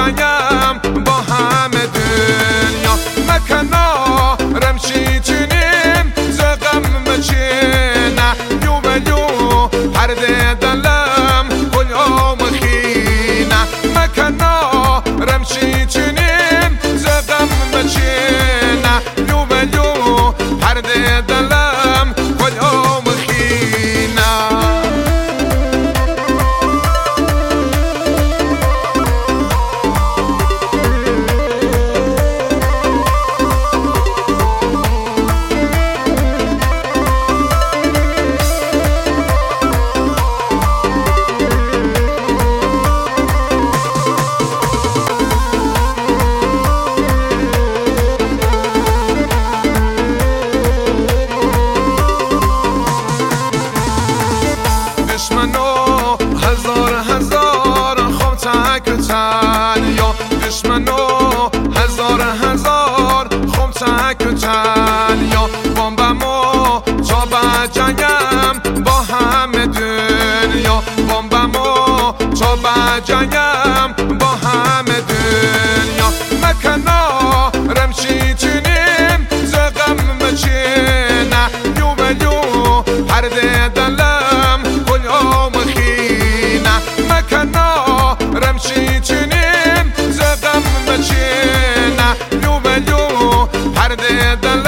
جایم با همه دنیا مکنا رمشی چنیم زغم مچینه یو بلیو پرده دلم کل یوم خینه مکنا رمشی چنیم زغم مچینه یو بلیو پرده دلم کل یوم خینه دشمنو هزار خوب تک یا دشمنو هزار خوب تک یا بمبمو تا بجنگم با همه دنیا بمبمو تا بجنگم با همه دنیا مکنا رمشی چنیم زغم مچینه یو بلیو پرده دلم کل یوم خینه مکنا رمشی چنیم زغم مچینه یو بلیو پرده دلم